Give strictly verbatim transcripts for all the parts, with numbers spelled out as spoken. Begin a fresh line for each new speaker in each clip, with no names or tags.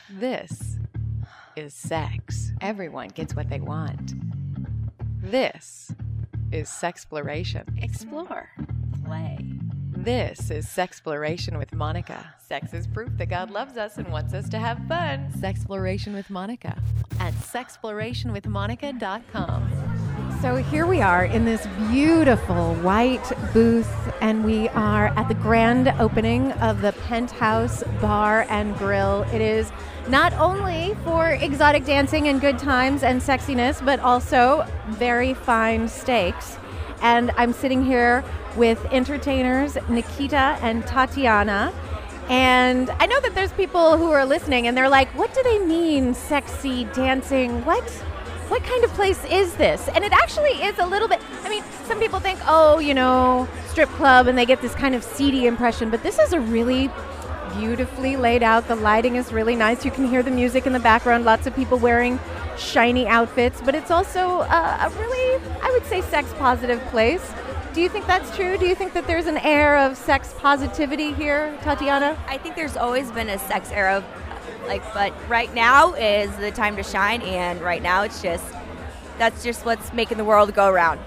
This is sex. Everyone gets what they want. This is sexploration.
Explore. Play.
This is Sexploration with Monica. Sex is proof that God loves us and wants us to have fun. Sexploration with Monica at sexploration with monica dot com. So here we are in this beautiful white booth, and we are at the grand opening of the Penthouse Bar and Grill. It is not only for exotic dancing and good times and sexiness, but also very fine steaks. And I'm sitting here with entertainers Nikita and Tatiana. And I know that there's people who are listening and they're like, what do they mean, sexy dancing? What? What kind of place is this? And it actually is a little bit, I mean, some people think, oh, you know, strip club, and they get this kind of seedy impression, but this is a really beautifully laid out. The lighting is really nice. You can hear the music in the background, lots of people wearing shiny outfits, but it's also a, a really, I would say, sex positive place. Do you think that's true? Do you think that there's an air of sex positivity here, Tatiana?
I think there's always been a sex era. Like, but right now is the time to shine, and right now it's just, that's just what's making the world go around.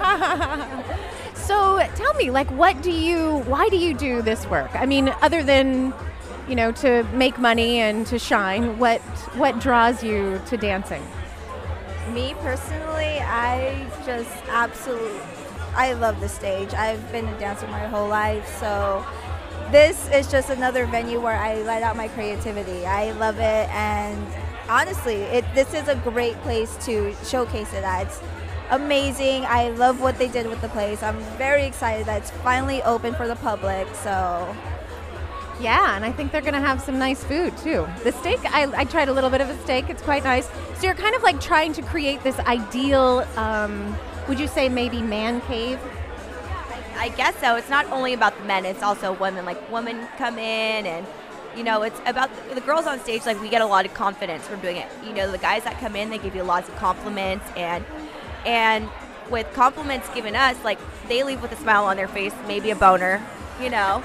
So tell me, like, what do you, why do you do this work? I mean, other than, you know, to make money and to shine, what what draws you to dancing?
Me personally, I just absolutely, I love the stage. I've been a dancer my whole life, so this is just another venue where I let out my creativity. I love it, and honestly, it this is a great place to showcase it at. It's amazing. I love what they did with the place. I'm very excited that it's finally open for the public, so.
Yeah, and I think they're going to have some nice food, too. The steak, I, I tried a little bit of a steak. It's quite nice. So you're kind of like trying to create this ideal, um, would you say maybe man cave?
I guess so. It's not only about the men, it's also women. Like, women come in, and, you know, it's about the, the girls on stage. Like, we get a lot of confidence from doing it. You know, the guys that come in, they give you lots of compliments, and and with compliments given us, like, they leave with a smile on their face, maybe a boner, you know.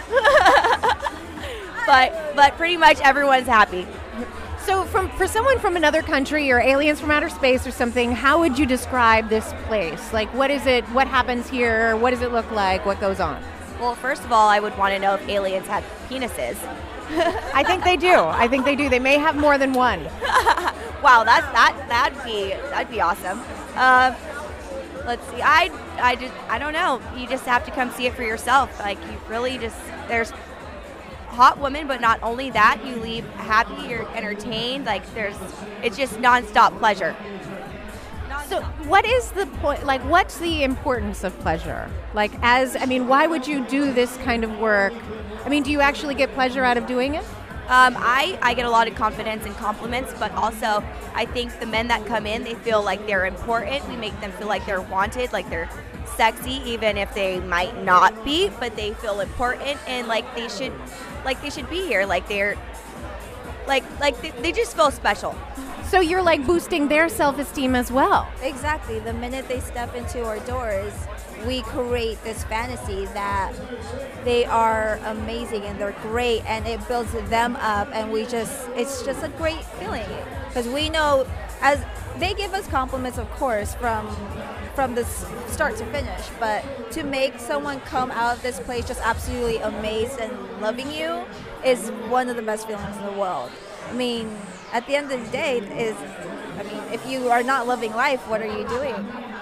but but pretty much everyone's happy.
So from for someone from another country or aliens from outer space or something, how would you describe this place? Like, what is it? What happens here? What does it look like? What goes on?
Well, first of all, I would want to know if aliens had penises.
I think they do. I think they do. They may have more than one.
Wow, that's that that'd be that'd be awesome. Uh, let's see. I I just I don't know. You just have to come see it for yourself. Like, you really just there's hot women, but not only that, you leave happy, you're entertained. Like, there's it's just nonstop pleasure. Non-stop.
So what is the point, like, what's the importance of pleasure? Like, as, I mean, why would you do this kind of work? I mean, do you actually get pleasure out of doing it?
Um, I, I get a lot of confidence and compliments, but also I think the men that come in, they feel like they're important. We make them feel like they're wanted, like they're sexy, even if they might not be, but they feel important, and like they should like they should be here, like they're like like they, they just feel special.
So you're like boosting their self-esteem as well.
Exactly. The minute they step into our doors, we create this fantasy that they are amazing and they're great, and it builds them up, and we just it's just a great feeling, because we know, as they give us compliments, of course, from from the start to finish, but to make someone come out of this place just absolutely amazed and loving you is one of the best feelings in the world. I mean, at the end of the day, is I mean, if you are not loving life, what are you doing?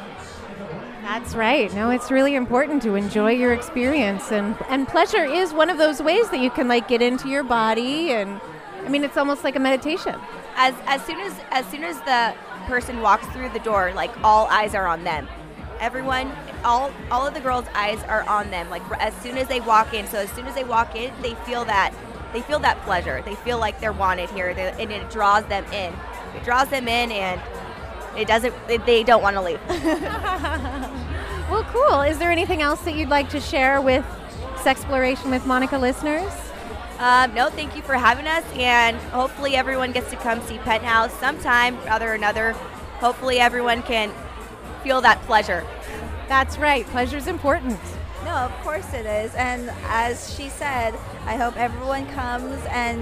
That's right. No, it's really important to enjoy your experience, and and pleasure is one of those ways that you can, like, get into your body, and I mean, it's almost like a meditation.
As as soon as as soon as the person walks through the door, like, all eyes are on them. Everyone, all all of the girls' eyes are on them. Like, as soon as they walk in. So as soon as they walk in, they feel that they feel that pleasure. They feel like they're wanted here, and it draws them in. It draws them in, and it doesn't. They don't want to leave.
Well, cool. Is there anything else that you'd like to share with Sexploration with Monica listeners?
Um, no, thank you for having us, and hopefully everyone gets to come see Penthouse sometime, rather or another. Hopefully everyone can feel that pleasure.
That's right. Pleasure's important.
No, of course it is. And as she said, I hope everyone comes and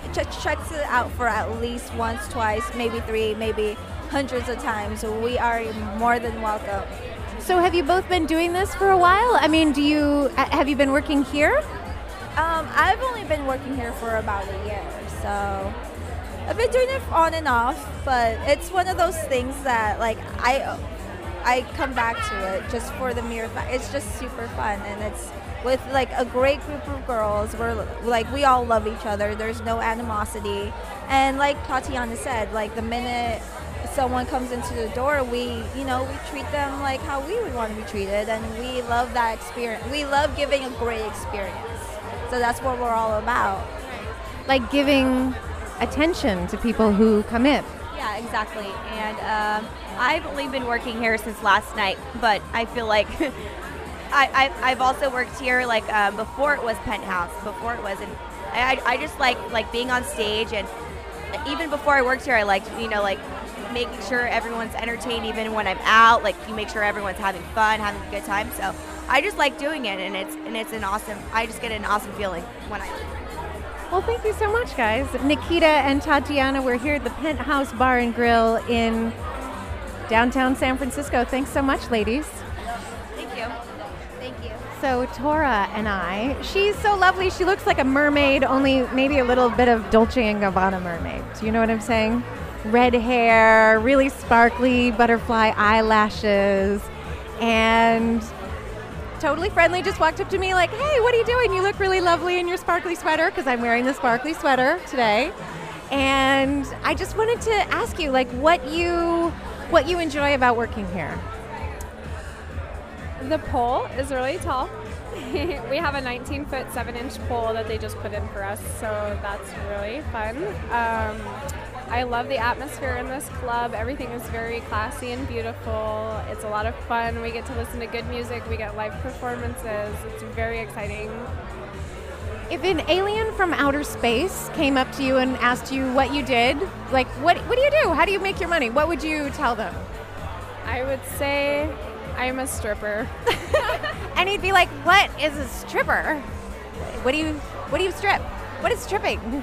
ch- checks it out for at least once, twice, maybe three, maybe hundreds of times. So we are more than welcome.
So have you both been doing this for a while? I mean, do you have you been working here?
Um, I've only been working here for about a year, so I've been doing it on and off. But it's one of those things that like I I come back to it just for the mere fact. It's just super fun, and it's with like a great group of girls. We're like we all love each other. There's no animosity, and like Tatiana said, like the minute someone comes into the door, we you know we treat them like how we would want to be treated, and we love that experience. We love giving a great experience. So that's what we're all about.
Like giving attention to people who come in.
Yeah, exactly. And um, I've only been working here since last night, but I feel like I, I, I've also worked here like um, before it was Penthouse, before it wasn't. I, I just like like being on stage, and even before I worked here, I liked you know like making sure everyone's entertained, even when I'm out. Like you make sure everyone's having fun, having a good time. So I just like doing it, and it's and it's an awesome. I just get an awesome feeling when I.
Well, thank you so much, guys. Nikita and Tatiana, we're here at the Penthouse Bar and Grill in downtown San Francisco. Thanks so much, ladies.
Thank you.
Thank you.
So Tora and I, she's so lovely. She looks like a mermaid, only maybe a little bit of Dolce and Gabbana mermaid. Do you know what I'm saying? Red hair, really sparkly butterfly eyelashes, and totally friendly, just walked up to me like, hey, what are you doing? You look really lovely in your sparkly sweater, because I'm wearing the sparkly sweater today. And I just wanted to ask you, like, what you what you enjoy about working here.
The pole is really tall. We have a nineteen foot seven inch pole that they just put in for us, so that's really fun. Um, I love the atmosphere in this club. Everything is very classy and beautiful. It's a lot of fun. We get to listen to good music. We get live performances. It's very exciting.
If an alien from outer space came up to you and asked you what you did, like, what what do you do? How do you make your money? What would you tell them?
I would say I'm a stripper.
And he'd be like, what is a stripper? What do you what do you strip? What is stripping?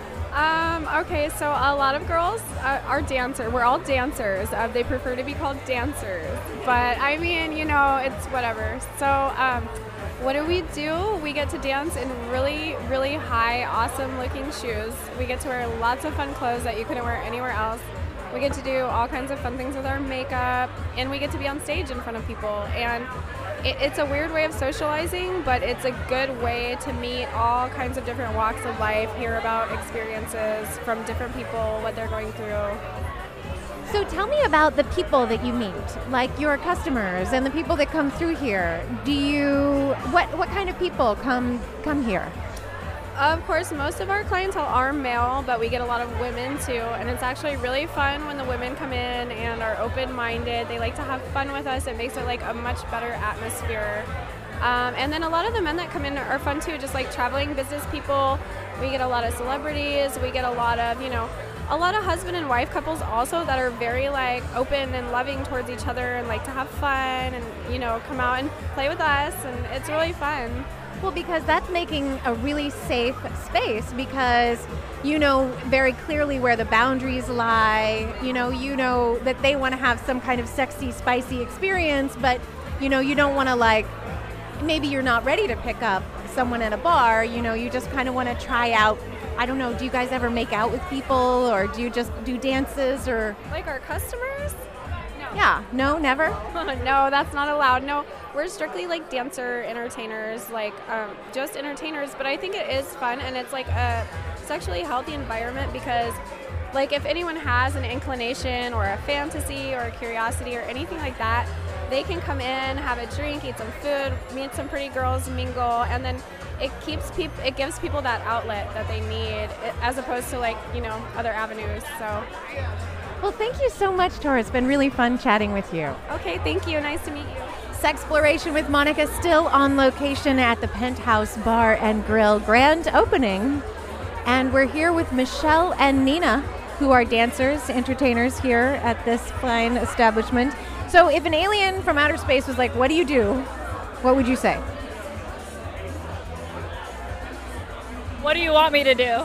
Um, okay, so a lot of girls uh, are dancers. We're all dancers. Uh, they prefer to be called dancers. But, I mean, you know, it's whatever. So, um, what do we do? We get to dance in really, really high, awesome-looking shoes. We get to wear lots of fun clothes that you couldn't wear anywhere else. We get to do all kinds of fun things with our makeup, and we get to be on stage in front of people. And it, it's a weird way of socializing, but it's a good way to meet all kinds of different walks of life, hear about experiences from different people, what they're going through.
So tell me about the people that you meet, like your customers and the people that come through here. Do you, what what kind of people come come here?
Of course, most of our clientele are male, but we get a lot of women too, and it's actually really fun when the women come in and are open-minded. They like to have fun with us. It makes it like a much better atmosphere. Um, and then a lot of the men that come in are fun too, just like traveling business people. We get a lot of celebrities. We get a lot of, you know, a lot of husband and wife couples also that are very like open and loving towards each other and like to have fun and, you know, come out and play with us, and it's really fun.
Well, because that's making a really safe space, because you know very clearly where the boundaries lie. You know, you know that they want to have some kind of sexy, spicy experience, but you know, you don't want to like, maybe you're not ready to pick up someone at a bar. You know, you just kind of want to try out. I don't know, do you guys ever make out with people, or do you just do dances, or?
Like our customers?
Yeah, no, never?
No, that's not allowed. No, we're strictly like dancer entertainers, like um, just entertainers, but I think it is fun, and it's like a sexually healthy environment, because like if anyone has an inclination or a fantasy or a curiosity or anything like that, they can come in, have a drink, eat some food, meet some pretty girls, mingle, and then it keeps people, it gives people that outlet that they need, as opposed to like, you know, other avenues. So.
Well, thank you so much, Tora. It's been really fun chatting with you.
Okay, thank you. Nice to meet you.
Sexploration with Monica still on location at the Penthouse Bar and Grill grand opening. And we're here with Michelle and Nina, who are dancers, entertainers here at this fine establishment. So if an alien from outer space was like, what do you do? What would you say?
What do you want me to do?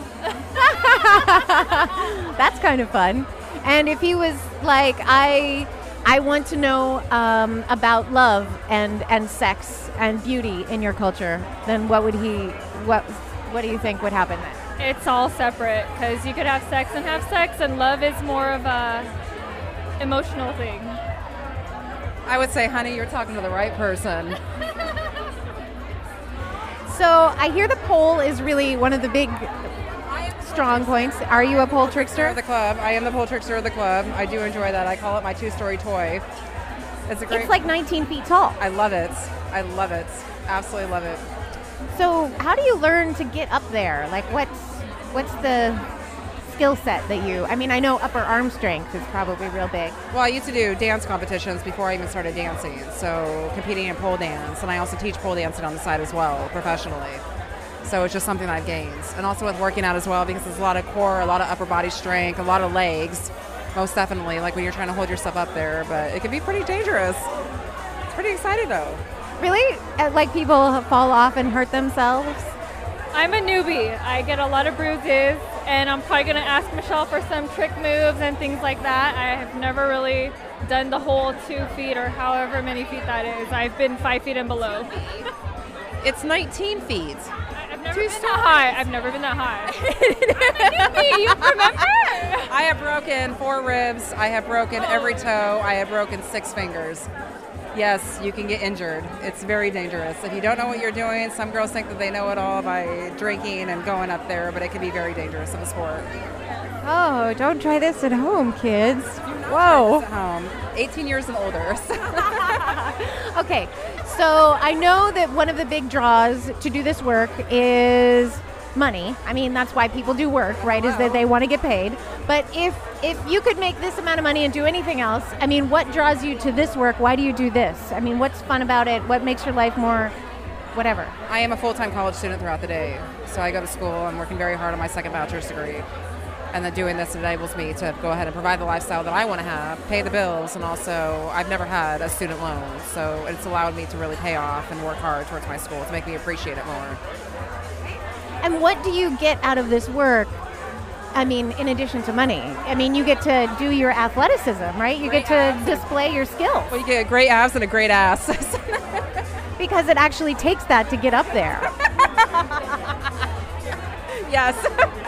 That's kind of fun. And if he was like, I I want to know um, about love and, and sex and beauty in your culture, then what would he, what what do you think would happen then?
It's all separate because you could have sex and have sex, and love is more of a emotional thing.
I would say, honey, you're talking to the right person.
So I hear the pole is really one of the big strong points. Are you a pole trickster?
Of the club. I am the pole trickster of the club. I do enjoy that. I call it my two-story toy. It's a great.
It's like nineteen feet tall.
I love it. I love it. Absolutely love it.
So how do you learn to get up there? Like what's what's the skill set that you, I mean, I know upper arm strength is probably real big.
Well, I used to do dance competitions before I even started dancing, so competing in pole dance, and I also teach pole dancing on the side as well, professionally. So it's just something I've gained. And also with working out as well, because there's a lot of core, a lot of upper body strength, a lot of legs, most definitely, like when you're trying to hold yourself up there, but it can be pretty dangerous. It's pretty exciting though.
Really? Uh, Like people fall off and hurt themselves?
I'm a newbie. I get a lot of bruises, and I'm probably going to ask Michelle for some trick moves and things like that. I have never really done the whole two feet or however many feet that is. I've been five feet and below.
It's nineteen feet.
I've never been that high. I've never been that high. I'm a newbie. You remember?
I have broken four ribs. I have broken every toe. I have broken six fingers. Yes, you can get injured. It's very dangerous. If you don't know what you're doing, some girls think that they know it all by drinking and going up there, but it can be very dangerous in the sport.
Oh, don't try this at home, kids. Whoa.
At home, eighteen years and older.
Okay, so I know that one of the big draws to do this work is money. I mean, that's why people do work, right? Is that they want to get paid. But if if you could make this amount of money and do anything else, I mean, what draws you to this work? Why do you do this? I mean, what's fun about it? What makes your life more whatever?
I am a full-time college student throughout the day. So I go to school. I'm working very hard on my second bachelor's degree. And then doing this enables me to go ahead and provide the lifestyle that I want to have, pay the bills, and also I've never had a student loan. So it's allowed me to really pay off and work hard towards my school to make me appreciate it more.
And what do you get out of this work? I mean, in addition to money, I mean, you get to do your athleticism, right? You get to display your skills.
Well, you get great abs and a great ass.
Because it actually takes that to get up there.
Yes.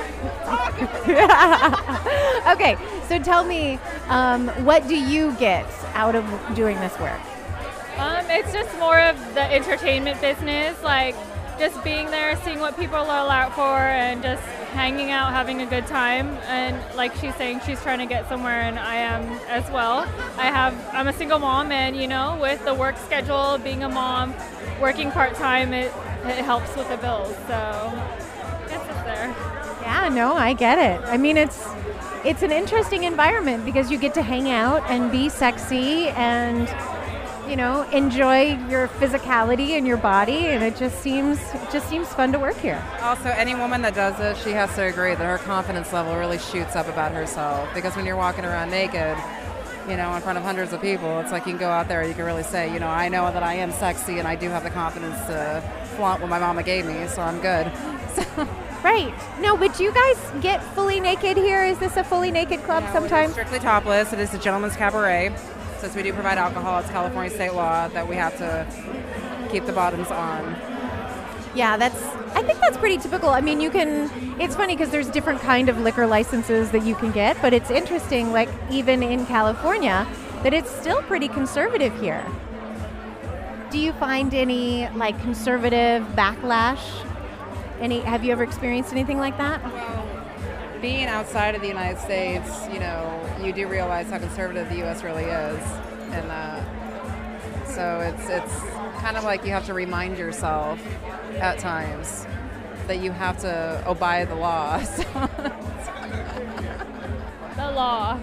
Okay, so tell me, um, what do you get out of doing this work?
Um, it's just more of the entertainment business, like just being there, seeing what people are out for, and just hanging out, having a good time. And like she's saying, she's trying to get somewhere, and I am as well. I have, I'm a single mom, and you know, with the work schedule, being a mom, working part-time, it, it helps with the bills. So I guess it's there.
Yeah, no, I get it. I mean, it's it's an interesting environment because you get to hang out and be sexy and, you know, enjoy your physicality and your body, and it just seems it just seems fun to work here.
Also, any woman that does this, she has to agree that her confidence level really shoots up about herself. Because when you're walking around naked, you know, in front of hundreds of people, it's like you can go out there and you can really say, you know, I know that I am sexy and I do have the confidence to flaunt what my mama gave me, so I'm good. So.
Right. No, but you guys get fully naked here? Is this a fully naked club
No,
sometimes?
Strictly topless. It is a gentleman's cabaret. Since we do provide alcohol, it's California state law that we have to keep the bottoms on.
Yeah, that's, I think that's pretty typical. I mean, you can, it's funny because there's different kind of liquor licenses that you can get, but it's interesting, like even in California, that it's still pretty conservative here. Do you find any like conservative backlash? Any, have you ever experienced anything like that?
Well, being outside of the United States, you know, you do realize how conservative the U S really is, and uh, so it's it's kind of like you have to remind yourself at times that you have to obey the law. So
The law.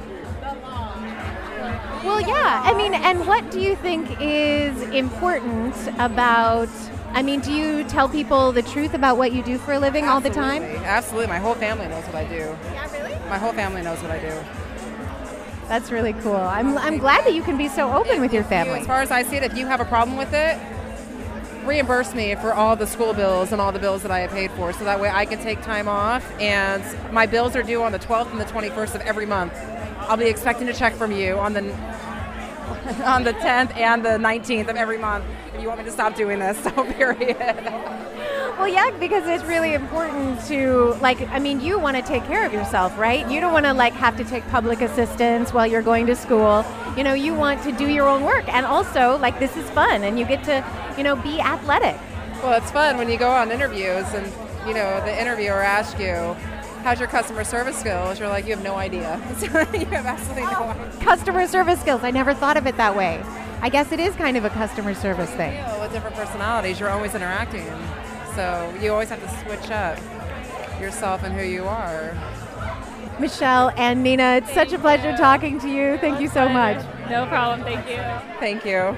Well, yeah. I mean, and what do you think is important about, I mean, do you tell people the truth about what you do for a living all the time?
Absolutely. Absolutely. My whole family knows what I do.
Yeah, really?
My whole family knows what I do.
That's really cool. I'm, I'm glad that you can be so open with your family.
As far as I see it, if you have a problem with it, reimburse me for all the school bills and all the bills that I have paid for, so that way I can take time off. And my bills are due on the twelfth and the twenty-first of every month. I'll be expecting a check from you on the on the tenth and the nineteenth of every month if you want me to stop doing this. So period.
Well, yeah, because it's really important to, like, I mean, you want to take care of yourself, right? You don't want to, like, have to take public assistance while you're going to school. You know, you want to do your own work. And also, like, this is fun, and you get to, you know, be athletic.
Well, it's fun when you go on interviews and, you know, the interviewer asks you, how's your customer service skills? You're like, you have no idea. You have absolutely no idea.
Customer service skills. I never thought of it that way. I guess it is kind of a customer service thing.
You know, with different personalities, you're always interacting. So you always have to switch up yourself and who you are.
Michelle and Nina, it's such a pleasure talking to you. Thank you so much.
No problem. Thank you.
Thank you.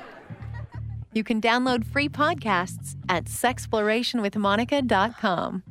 You can download free podcasts at sexploration with monica dot com.